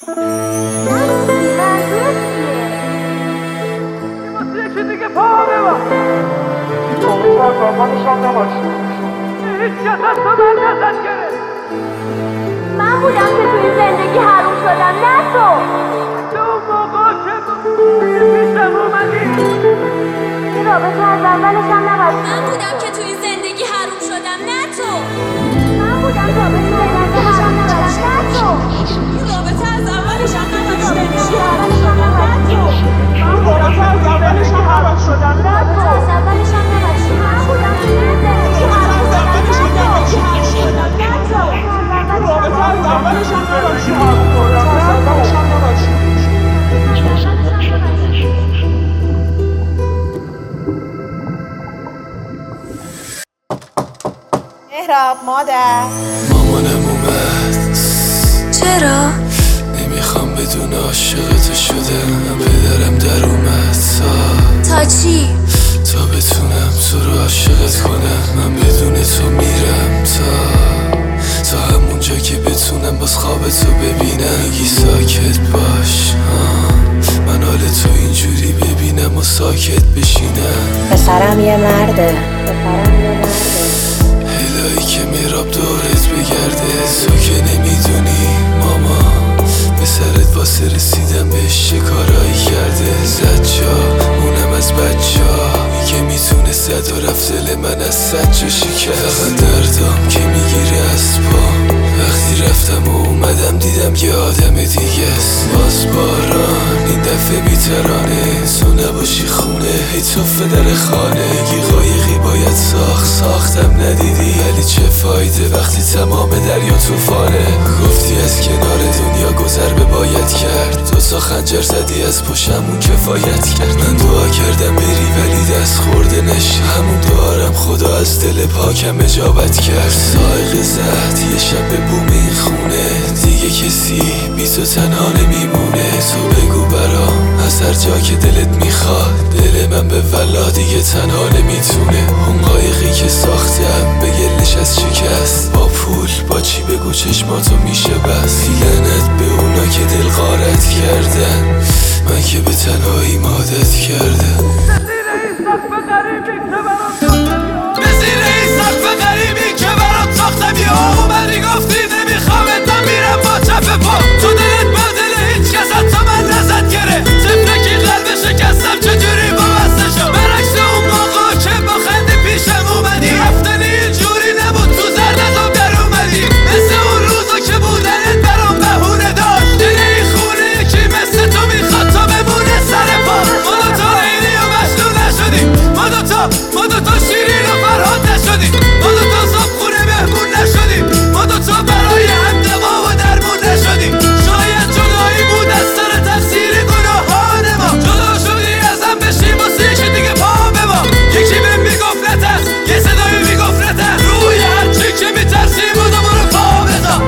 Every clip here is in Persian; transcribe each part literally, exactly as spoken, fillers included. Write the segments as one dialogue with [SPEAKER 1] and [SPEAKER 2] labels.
[SPEAKER 1] یکی دیگه پا ببر. امیدوار زبانشان نباشی. هیچ کس از تو من نزد گرفت.
[SPEAKER 2] من بودم که توی زندگی حروم شدم، نه تو.
[SPEAKER 1] تو اون موقع که پیشم اومدی
[SPEAKER 2] این رابطه از اولش هم نباشی.
[SPEAKER 3] من بودم که توی زندگی حروم شدم، نه تو.
[SPEAKER 2] من بودم که توی زندگی حروم شدم، نه تو.
[SPEAKER 3] این رابطه از اولش هم نباشی.
[SPEAKER 1] من رابطه از اولش هم حروم شدم، نه تو.
[SPEAKER 2] از اولش هم نباشی. من بودم که توی زندگی حروم شدم، نه تو.
[SPEAKER 1] رابطه از اولش هم نباشی. رابطه از اولش هم نباشی.
[SPEAKER 4] مهراب مادر
[SPEAKER 5] مامانم اومد.
[SPEAKER 3] چرا؟
[SPEAKER 5] نمیخوام بدون عاشقت شدم. پدرم در اومد تا
[SPEAKER 3] تا چی؟
[SPEAKER 5] تا بتونم تو رو عاشقت کنم. من بدون تو میرم تا تا همونجا که بتونم باز خواب تو ببینم. میگی ساکت باش آه. من حال تو اینجوری ببینم و ساکت بشینم.
[SPEAKER 4] پسرم یه مرده پسرم یه مرده
[SPEAKER 5] الهی که مهراب دورت بگرده. تو که نمیدونی ماما به سرت واسه رسیدم بهش چه کارایی کرده. زد جا اونم از بچه ها که میتونه زد و رفت دل من از صد جا شکست. فقط دردام که میگیره از پا وقتی رفتم و اومدم دیدم یه آدم دیگه است. باز باران این دفعه بیترانه تو نباشی خونه هی توفه در خانه. یه قایقی باید ساخت ساختم ندیدی ولی چه فایده وقتی تمام دریا توفانه. گفتی از کنار دنیا گذر به باید کرد. دو تا خنجر زدی از پشمون کفایت کرد. من دعا کردم بری ولی دست خورده نشی. همون دعارم خدا از دل پاکم اجابت کرد. سائق زد یه شب به بوم این خونه دیگه کسی بی تو تنها نمیمونه. تو بگو برام از هر جا که دلت میخواد دل من به ولا دیگه تنها نمیتونه. اون قایقی که ساختم به گلش از شکست با پول با چی بگو چشماتو میشه بس. لعنت به اونا که دل غارت کردن من که به تنهایی مادت کردم.
[SPEAKER 1] به زیر این سقف غریبی که برات ساختم یا اومدی گفتی نمیخوامت من میرم با چپ پا. تو دلت با دل هیچ کس از تو من نزد گره. طفلکی قلب شکستم چجوری وابسته شد. برعکس اون موقع که با خنده پیشم اومدی رفتنی اینجوری نبود تو زردتم در اومدی. مثل اون روزا که بودنت برام بهونه داشت. دل این خونه یکی مثل تو میخواد تا بمونه سر پا. ما دوتا لیلی و مجنون نشدیم. ما دوتا ما دوتا شیرین و فرهاد نشدیم. ما دوتا صبح خونه مهمون نشدیم. ما دوتا برای هم دوا و درمون نشدیم. شاید جدایی بود از سر تقصیر گناهان ما. جدا شدی ازم بشیم واسه یکی دیگه پا به ما. یکی بهم میگفت نترس یه صدایی میگفت نترس. روی هرچی که میترسی بود و برو پا بذار.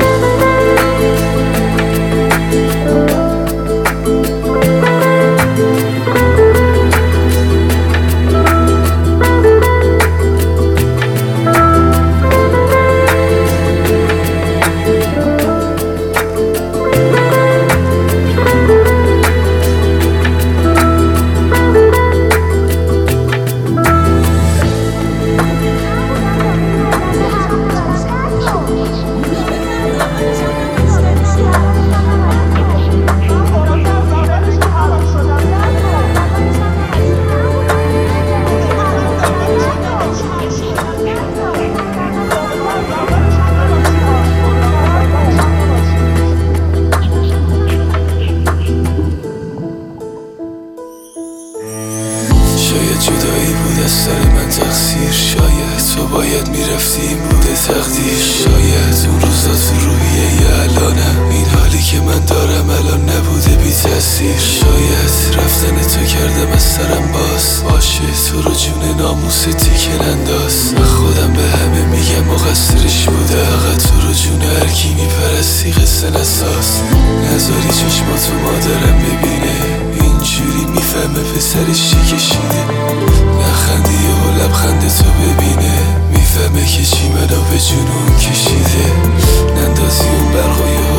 [SPEAKER 5] شاید جدایی بود از سر من تقصیر. شاید تو باید میرفتی این بوده تقدیر. شاید اون روزا تو روحیه الانم این حالی که من دارم الان نبوده بی تأثیر. شاید رفتن تو کردم از سرم باز باشه تو رو جون ناموس تیکن انداز. من خودم به همه میگم مقصرش بوده فقط تو رو جون هرکی میپرستی قصه نساز. نذاری چشماتو مادرم ببینه اینجوری میفهمه پسرش چی کشیده. نخندی و لبخند تو ببینه میفهمه که چی منو به جنون کشیده. نندازی اون برقای ها توی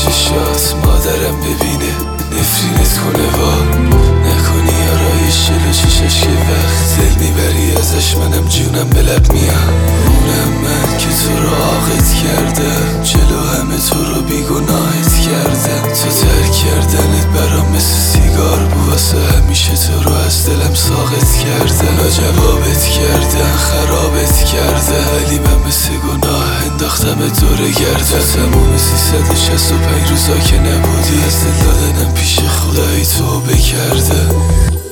[SPEAKER 5] چشات مادرم ببینه نفرینت کنه وا نکنی آرایش جلو چشش که وقت دل میبری ازش منم جونم به لب میام اونم من که تو رو عاقت کردم جلو همه تو رو بیگناهت کردم تو ترک کردنت برام مثل سیگار بود واسه همیشه تو رو از دلم ساقط کردن و جوابت کردن خرابت کرده ولی من مثل گناه انداختم دور گرده تموم سیصد و شصت و پنج روزا که نبودی از دل دادنم پیش خدایی توبه کرده